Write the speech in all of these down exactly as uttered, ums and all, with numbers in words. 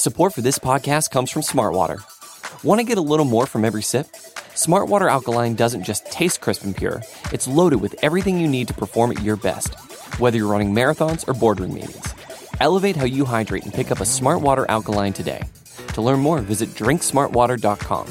Support for this podcast comes from Smartwater. Want to get a little more from every sip? Smartwater Alkaline doesn't just taste crisp and pure, it's loaded with everything you need to perform at your best, whether you're running marathons or boardroom meetings. Elevate how you hydrate and pick up a Smartwater Alkaline today. To learn more, visit drink smartwater dot com.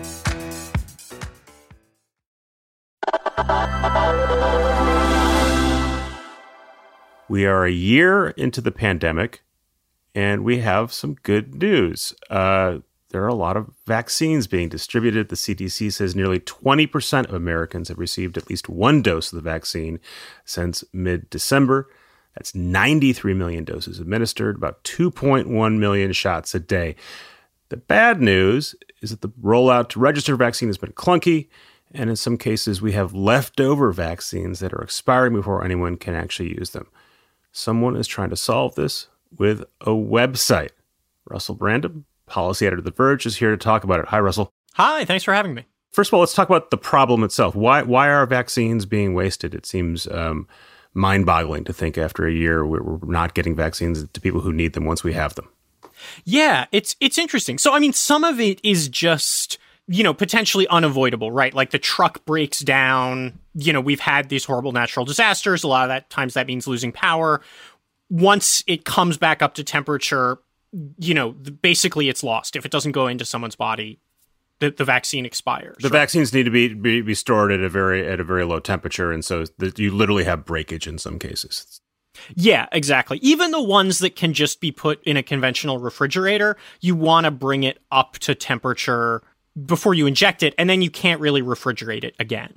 We are a year into the pandemic, and we have some good news. Uh, there are a lot of vaccines being distributed. The C D C says nearly twenty percent of Americans have received at least one dose of the vaccine since mid-December. That's ninety-three million doses administered, about two point one million shots a day. The bad news is that the rollout to register vaccine has been clunky, and in some cases we have leftover vaccines that are expiring before anyone can actually use them. Someone is trying to solve this with a website. Russell Brandom, policy editor of The Verge, is here to talk about it. Hi, Russell. Hi, thanks for having me. First of all, let's talk about the problem itself. Why why are vaccines being wasted? It seems um, mind-boggling to think after a year we're, we're not getting vaccines to people who need them once we have them. Yeah, it's it's interesting. So, I mean, some of it is just, you know, potentially unavoidable, right? Like the truck breaks down. You know, we've had these horrible natural disasters. A lot of that times that means losing power. Once it comes back up to temperature, you know, basically it's lost. If it doesn't go into someone's body, the, the vaccine expires. The right? vaccines need to be, be be stored at a very at a very low temperature, and so the, you literally have breakage in some cases. Yeah, exactly. Even the ones that can just be put in a conventional refrigerator, you want to bring it up to temperature before you inject it, and then you can't really refrigerate it again.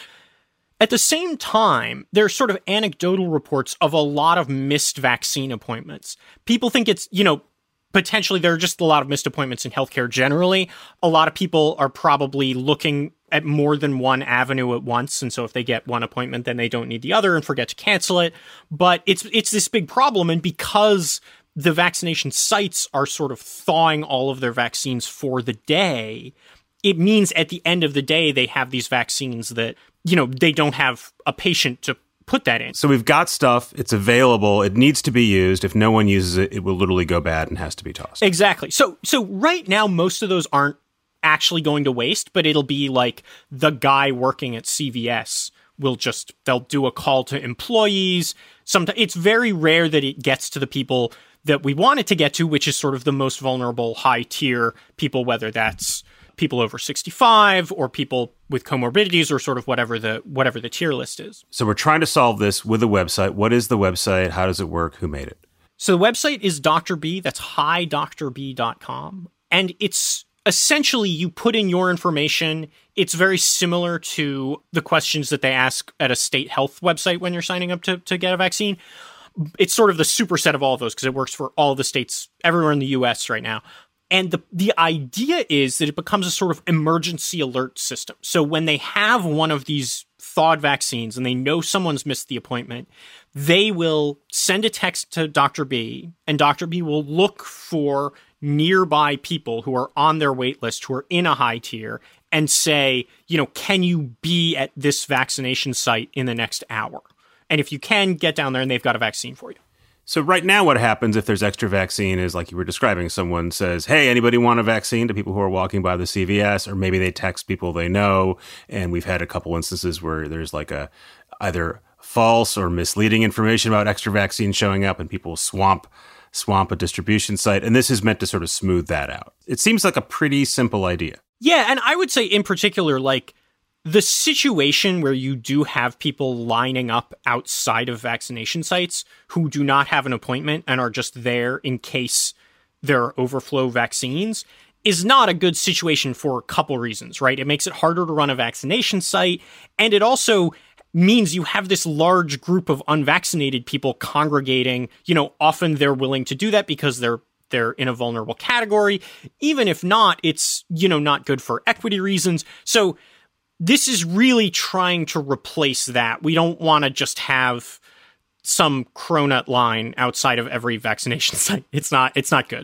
At the same time, there's sort of anecdotal reports of a lot of missed vaccine appointments. People think it's, you know, potentially there are just a lot of missed appointments in healthcare generally. A lot of people are probably looking at more than one avenue at once. And so if they get one appointment, then they don't need the other and forget to cancel it. But it's it's this big problem. And because the vaccination sites are sort of thawing all of their vaccines for the day, it means at the end of the day, they have these vaccines that, you know, they don't have a patient to put that in. So we've got stuff, it's available, it needs to be used. If no one uses it, it will literally go bad and has to be tossed. Exactly. So so right now, most of those aren't actually going to waste, but it'll be like the guy working at C V S will just, they'll do a call to employees. Sometimes it's very rare that it gets to the people that we want it to get to, which is sort of the most vulnerable high tier people, whether that's people over sixty-five or people with comorbidities or sort of whatever the whatever the tier list is. So we're trying to solve this with a website. What is the website? How does it work? Who made it? So the website is Doctor B. That's hi doctor b dot com. And it's essentially you put in your information. It's very similar to the questions that they ask at a state health website when you're signing up to, to get a vaccine. It's sort of the superset of all of those because it works for all the states everywhere in the U S right now. And the the idea is that it becomes a sort of emergency alert system. So when they have one of these thawed vaccines and they know someone's missed the appointment, they will send a text to Doctor B, and Doctor B will look for nearby people who are on their wait list, who are in a high tier, and say, you know, can you be at this vaccination site in the next hour? And if you can, get down there and they've got a vaccine for you. So right now what happens if there's extra vaccine is, like you were describing, someone says, hey, anybody want a vaccine to people who are walking by the C V S? Or maybe they text people they know. And we've had a couple instances where there's like a either false or misleading information about extra vaccine showing up and people swamp swamp a distribution site. And this is meant to sort of smooth that out. It seems like a pretty simple idea. Yeah, and I would say in particular, like, the situation where you do have people lining up outside of vaccination sites who do not have an appointment and are just there in case there are overflow vaccines is not a good situation for a couple reasons, right? It makes it harder to run a vaccination site, and it also means you have this large group of unvaccinated people congregating. You know, often they're willing to do that because they're they're in a vulnerable category. Even if not, it's, you know, not good for equity reasons. So this is really trying to replace that. We don't want to just have some cronut line outside of every vaccination site. It's not it's not good.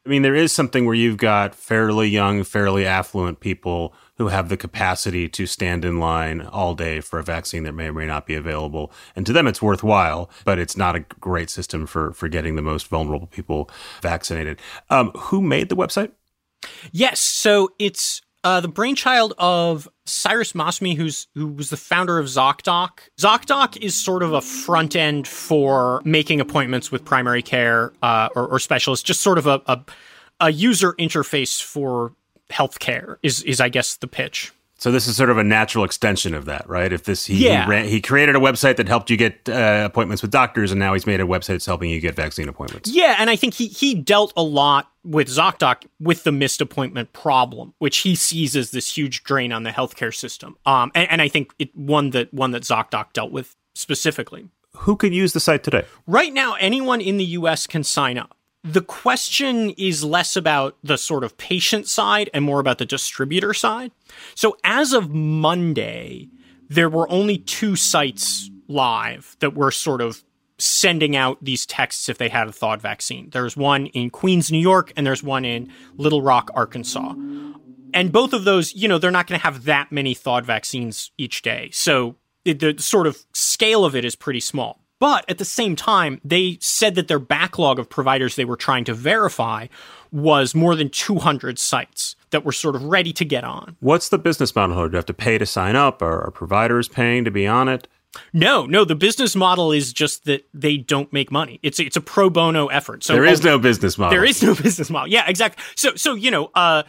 I mean, there is something where you've got fairly young, fairly affluent people who have the capacity to stand in line all day for a vaccine that may or may not be available. And to them, it's worthwhile, but it's not a great system for, for getting the most vulnerable people vaccinated. Um, who made the website? Yes. So it's uh, the brainchild of Cyrus Masmi, who's who was the founder of ZocDoc. ZocDoc is sort of a front end for making appointments with primary care uh, or, or specialists, just sort of a, a, a user interface for healthcare is, is, I guess, the pitch. So this is sort of a natural extension of that, right? If this, he, yeah. he, ran, he created a website that helped you get uh, appointments with doctors, and now he's made a website that's helping you get vaccine appointments. Yeah, and I think he he dealt a lot with ZocDoc with the missed appointment problem, which he sees as this huge drain on the healthcare system. Um, and, and I think it one that one that ZocDoc dealt with specifically. Who could use the site today? Right now, anyone in the U S can sign up. The question is less about the sort of patient side and more about the distributor side. So as of Monday, there were only two sites live that were sort of sending out these texts if they had a thawed vaccine. There's one in Queens, New York, and there's one in Little Rock, Arkansas. And both of those, you know, they're not going to have that many thawed vaccines each day. So the, the sort of scale of it is pretty small. But at the same time, they said that their backlog of providers they were trying to verify was more than two hundred sites that were sort of ready to get on. What's the business model? Do you have to pay to sign up? Or are providers paying to be on it? No, no. The business model is just that they don't make money. It's it's a pro bono effort. So there is no business model. There is no business model. Yeah, exactly. So so you know, uh,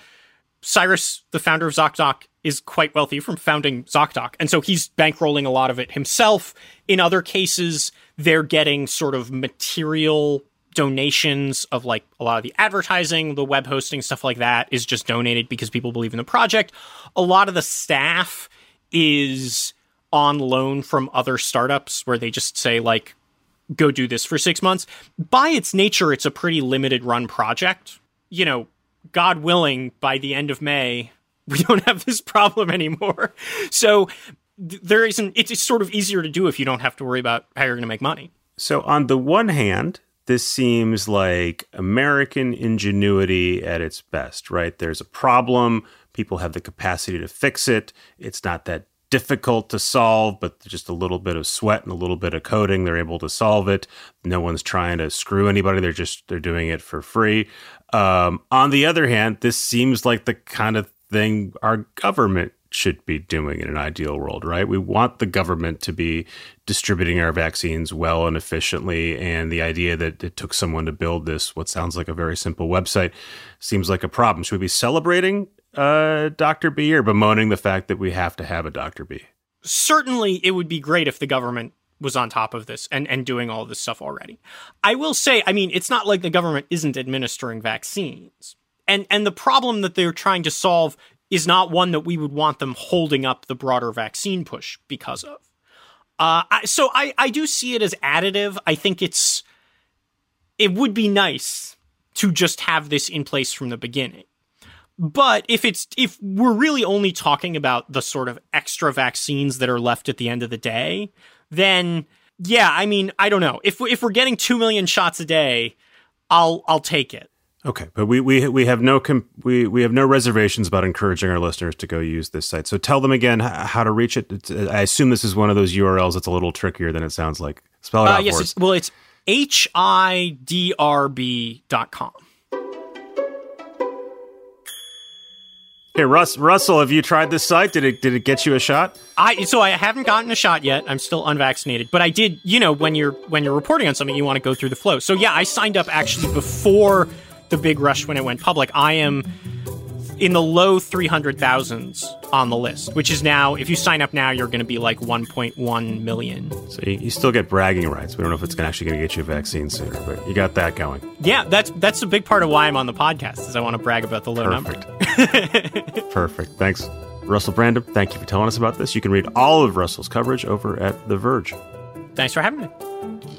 Cyrus, the founder of ZocDoc, is quite wealthy from founding ZocDoc, and so he's bankrolling a lot of it himself. In other cases, they're getting sort of material donations of like a lot of the advertising, the web hosting, stuff like that is just donated because people believe in the project. A lot of the staff is on loan from other startups where they just say like, go do this for six months. By its nature, it's a pretty limited run project. You know, God willing, by the end of May, we don't have this problem anymore. So th- there isn't, it's sort of easier to do if you don't have to worry about how you're going to make money. So on the one hand, this seems like American ingenuity at its best, right? There's a problem. People have the capacity to fix it. It's not that difficult to solve, but just a little bit of sweat and a little bit of coding, they're able to solve it. No one's trying to screw anybody. They're just, they're doing it for free. Um, on the other hand, this seems like the kind of thing our government should be doing in an ideal world, right? We want the government to be distributing our vaccines well and efficiently. And the idea that it took someone to build this, what sounds like a very simple website, seems like a problem. Should we be celebrating uh, Doctor B or bemoaning the fact that we have to have a Doctor B? Certainly, it would be great if the government was on top of this and, and doing all this stuff already. I will say, I mean, it's not like the government isn't administering vaccines. And and the problem that they're trying to solve is not one that we would want them holding up the broader vaccine push because of. Uh, I, so I, I do see it as additive. I think it's it would be nice to just have this in place from the beginning. But if it's if we're really only talking about the sort of extra vaccines that are left at the end of the day, then yeah, I mean, I don't know. If if we're getting two million shots a day, I'll I'll take it. Okay, but we we we have no com- we we have no reservations about encouraging our listeners to go use this site. So tell them again how to reach it. It's, I assume this is one of those U R Ls that's a little trickier than it sounds like. Spell it uh, out yes, for it's, us. Well, it's H I D R B dot com. Hey, Russ, Russell, have you tried this site? Did it did it get you a shot? I so I haven't gotten a shot yet. I'm still unvaccinated, but I did. You know, when you're when you're reporting on something, you want to go through the flow. So yeah, I signed up actually before the big rush when it went public. I am in the low three hundred thousands on the list, which is now, if you sign up now, you're going to be like one point one million. So you, you still get bragging rights. We don't know if it's gonna actually going to get you a vaccine sooner, but you got that going. Yeah, that's that's a big part of why I'm on the podcast, is I want to brag about the low Perfect. number. Perfect. Thanks. Russell Brandom, thank you for telling us about this. You can read all of Russell's coverage over at The Verge. Thanks for having me.